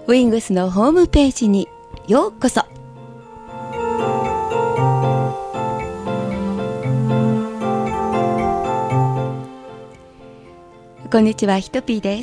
ウィングスのホームページにようこそ。こんにちは、ひとぴーです。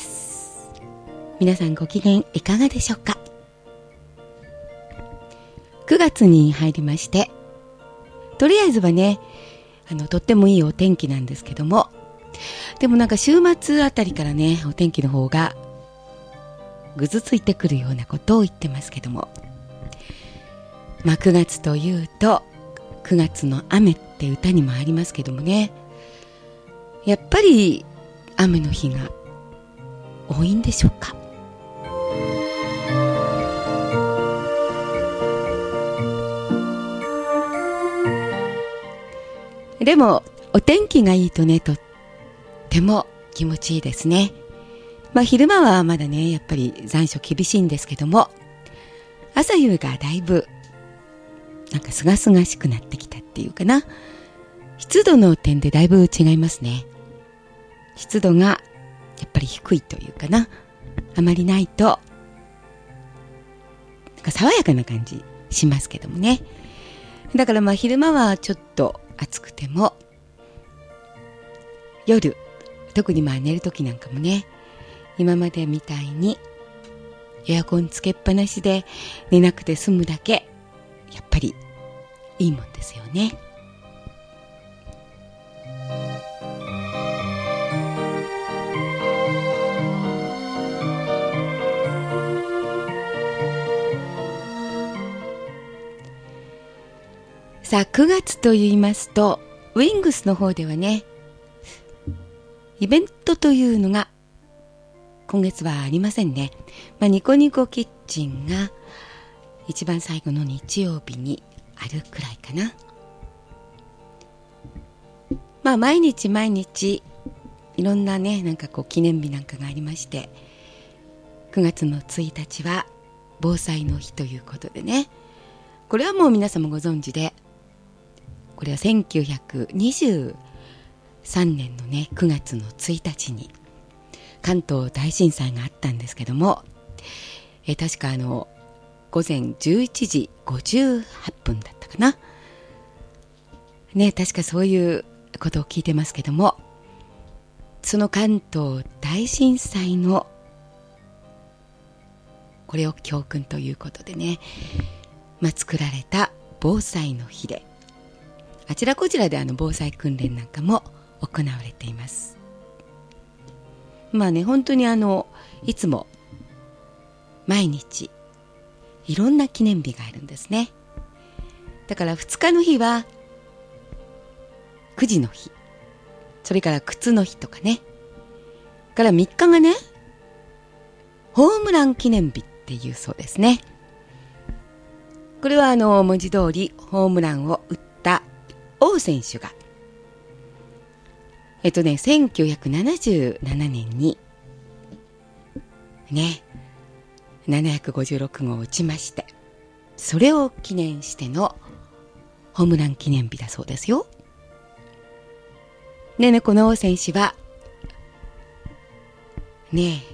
皆さんご機嫌いかがでしょうか。9月に入りまして、とりあえずはね、とってもいいお天気なんですけども、でもなんか週末あたりからね、お天気の方がぐずついてくるようなことを言ってますけども、9月というと9月の雨って歌にもありますけどもね、やっぱり雨の日が多いんでしょうか。でもお天気がいいとね、とっても気持ちいいですね。昼間はまだね、やっぱり残暑厳しいんですけども、朝夕がだいぶなんかすがすがしくなってきたっていうかな。湿度の点でだいぶ違いますね。湿度がやっぱり低いというかな、あまりないとなんか爽やかな感じしますけどもね。だから昼間はちょっと暑くても、夜特に寝る時なんかもね、今までみたいにエアコンつけっぱなしで寝なくて済むだけ、やっぱりいいもんですよね。さあ、9月と言いますと、ウィングスの方ではね、イベントというのが今月はありませんね。ニコニコキッチンが一番最後の日曜日にあるくらいかな。毎日毎日いろんなね、なんか記念日なんかがありまして、9月の1日は防災の日ということでね、これはもう皆様ご存知で、これは1923年のね、9月の1日に関東大震災があったんですけども、確か午前11時58分だったかなね、確かそういうことを聞いてますけども、その関東大震災のこれを教訓ということでね、作られた防災の日で、あちらこちらで防災訓練なんかも行われています。本当にいつも毎日いろんな記念日があるんですね。だから2日の日は9時の日、それから靴の日とかね、から3日がね、ホームラン記念日っていうそうですね。これは文字通りホームランを打った王選手が1977年にね、756号を打ちまして、それを記念してのホームラン記念日だそうですよ。ね、この王選手はね、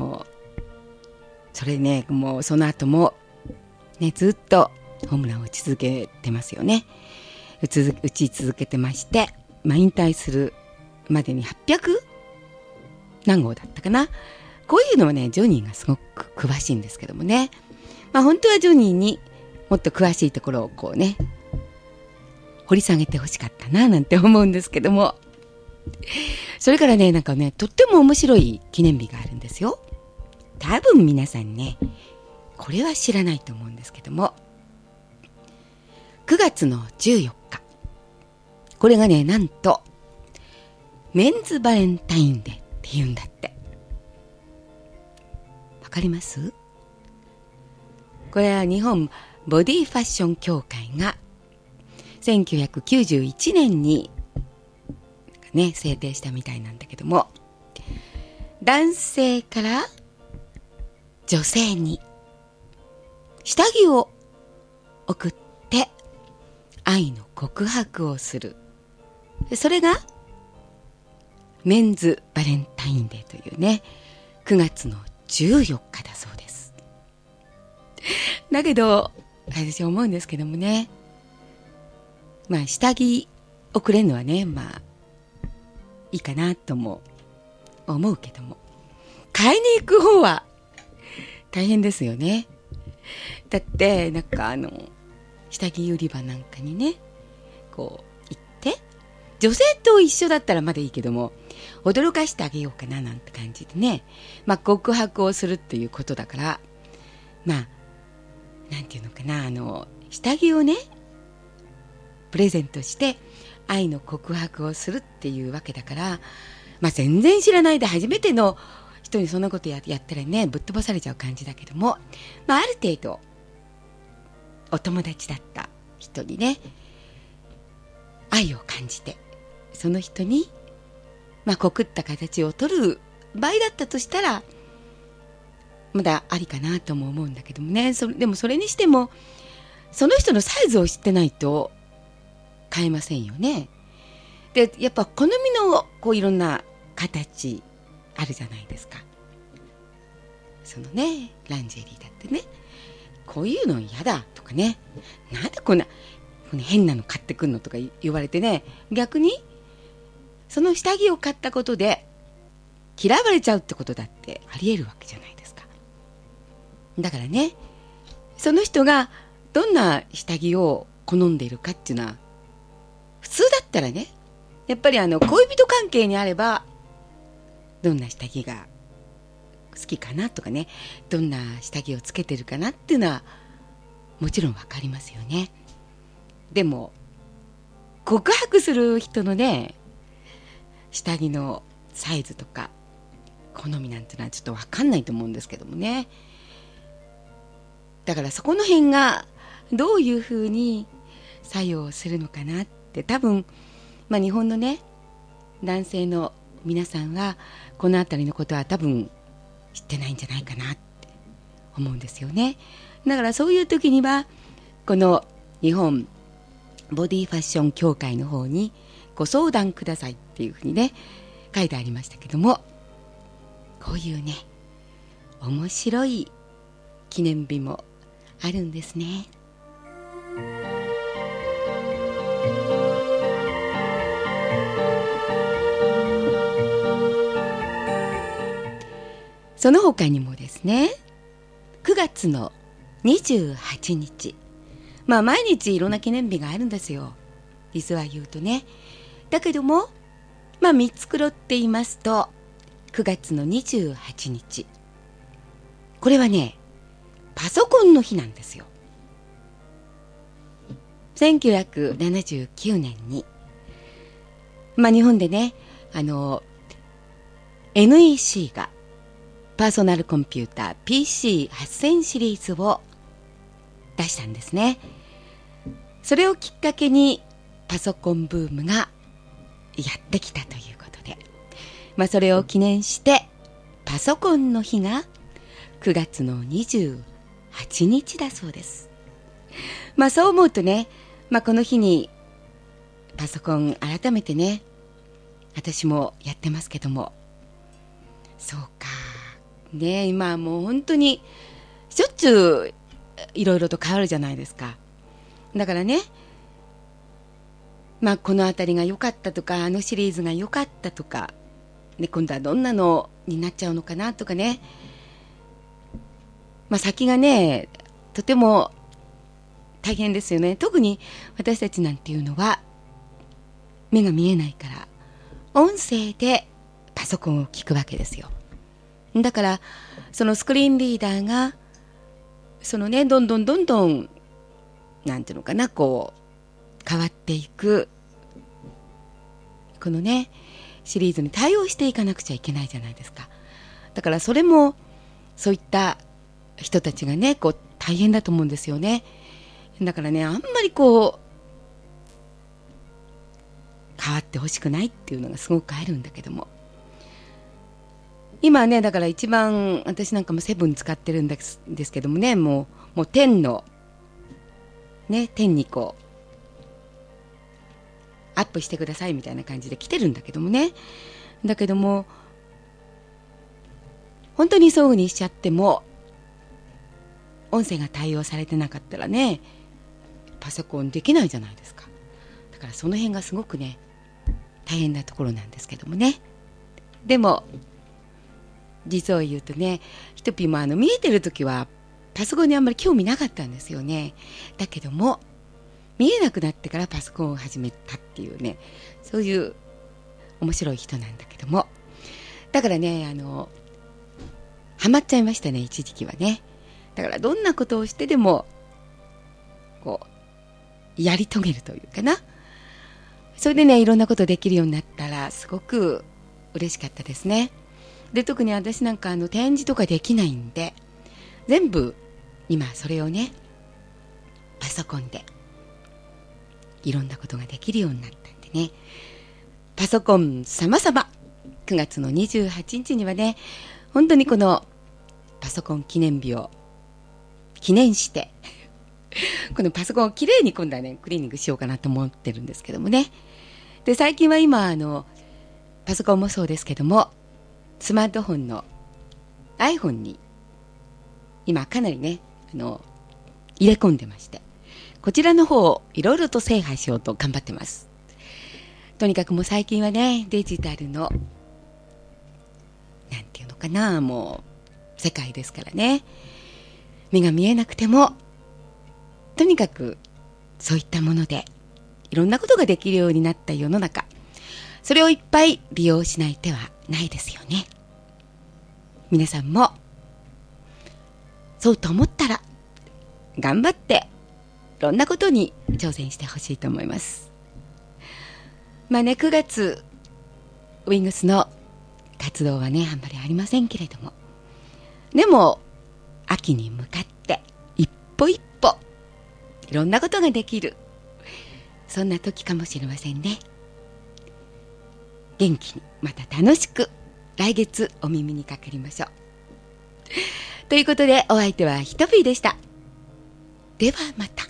それね、もうその後もね、ずっとホームランを打ち続けてますよね。打ち続けてまして、引退するまでに800何号だったかな。こういうのはね、ジョニーがすごく詳しいんですけどもね、本当はジョニーにもっと詳しいところを掘り下げてほしかったななんて思うんですけども、それからね、なんかね、とっても面白い記念日があるんですよ。多分皆さんね、これは知らないと思うんですけども、9月の14日、これがね、なんとメンズバレンタインデーって言うんだって。わかります？これは日本ボディファッション協会が1991年にね、制定したみたいなんだけども、男性から女性に下着を送って愛の告白をする、それがメンズバレンタインデーというね、9月の14日だそうです。 だけど私思うんですけどもね、まあ下着をくれるのはね、まあいいかなとも思うけども、買いに行く方は大変ですよね。だってなんか下着売り場なんかにねこう行って、女性と一緒だったらまだいいけども、驚かしてあげようかななんて感じでね、まあ告白をするっていうことだから、まあなんていうのかな、下着をねプレゼントして愛の告白をするっていうわけだから、まあ全然知らないで初めての人にそんなことやったらね、ぶっ飛ばされちゃう感じだけども、まあある程度お友達だった人にね愛を感じて、その人にまあ告った形を取る場合だったとしたらまだありかなとも思うんだけどもね。でもそれにしてもその人のサイズを知ってないと買えませんよね。でやっぱ好みのこういろんな形あるじゃないですか。そのねランジェリーだってね、こういうの嫌だとかね、なんでこんな変なの買ってくんのとか言われてね、逆にその下着を買ったことで嫌われちゃうってことだってありえるわけじゃないですか。だからね、その人がどんな下着を好んでいるかっていうのは、普通だったらねやっぱり恋人関係にあればどんな下着が好きかなとかね、どんな下着をつけてるかなっていうのはもちろんわかりますよね。でも告白する人のね下着のサイズとか好みなんてのはちょっとわかんないと思うんですけどもね。だからそこの辺がどういうふうに作用するのかなって、多分、まあ、日本のね男性の皆さんはこのあたりのことは多分知ってないんじゃないかなって思うんですよね。だからそういう時にはこの日本ボディファッション協会の方にご相談くださいっていうふうにね書いてありましたけども、こういうね面白い記念日もあるんですね。その他にもですね、9月の28日、まあ毎日いろんな記念日があるんですよ、実は言うとね。だけどもまあ3つくろって言いますと、9月の28日、これはねパソコンの日なんですよ。1979年に、まあ日本でねNEC がパーソナルコンピューター PC8000 シリーズを出したんですね。それをきっかけにパソコンブームがやってきたということで、まあそれを記念してパソコンの日が9月の28日だそうです。まあそう思うとね、まあこの日にパソコン改めてね私もやってますけども、そうかね、今はもう本当にしょっちゅういろいろと変わるじゃないですか。だからね、まあこのあたりが良かったとか、あのシリーズが良かったとか、ね、今度はどんなのになっちゃうのかなとかね、まあ先がねとても大変ですよね。特に私たちなんていうのは目が見えないから音声でパソコンを聞くわけですよ。だからそのスクリーンリーダーがそのねどんどんなんていうのかな、こう変わっていくこのねシリーズに対応していかなくちゃいけないじゃないですか。だからそれもそういった人たちがねこう大変だと思うんですよね。だからねあんまりこう変わってほしくないっていうのがすごくあるんだけども、今ねだから一番私なんかも7使ってるんですけどもね、もう10のね10にこうアップしてくださいみたいな感じで来てるんだけどもね、だけども本当にそういうふうにしちゃっても同音声が対応されてなかったらね、パソコンできないじゃないですか。だからその辺がすごくね大変なところなんですけどもね。でも実を言うとね、ひとぴも見えてる時はパソコンにあんまり興味なかったんですよね。だけども見えなくなってからパソコンを始めたっていうね、そういう面白い人なんだけども、だからねハマっちゃいましたね、一時期はね。だからどんなことをしてでもこうやり遂げるというかな、それでねいろんなことできるようになったらすごく嬉しかったですね。で特に私なんか展示とかできないんで、全部今それをねパソコンでいろんなことができるようになったんでね、パソコン様々9月の28日にはね、本当にこのパソコン記念日を記念してこのパソコンをきれいに今度はねクリーニングしようかなと思ってるんですけどもね。で最近は今パソコンもそうですけども、スマートフォンの iPhone に今かなりね入れ込んでまして、こちらの方をいろいろと制覇しようと頑張ってます。とにかくもう最近はねデジタルのなんていうのかな、もう世界ですからね、目が見えなくてもとにかくそういったものでいろんなことができるようになった世の中、それをいっぱい利用しない手はないですよね。皆さんもそうと思ったら頑張っていろんなことに挑戦してほしいと思います。まあね、9月ウィングスの活動はねあんまりありませんけれども、でも秋に向かって一歩一歩いろんなことができる、そんな時かもしれませんね。元気にまた楽しく来月お耳にかかりましょう。ということでお相手はひとぴーでした。ではまた。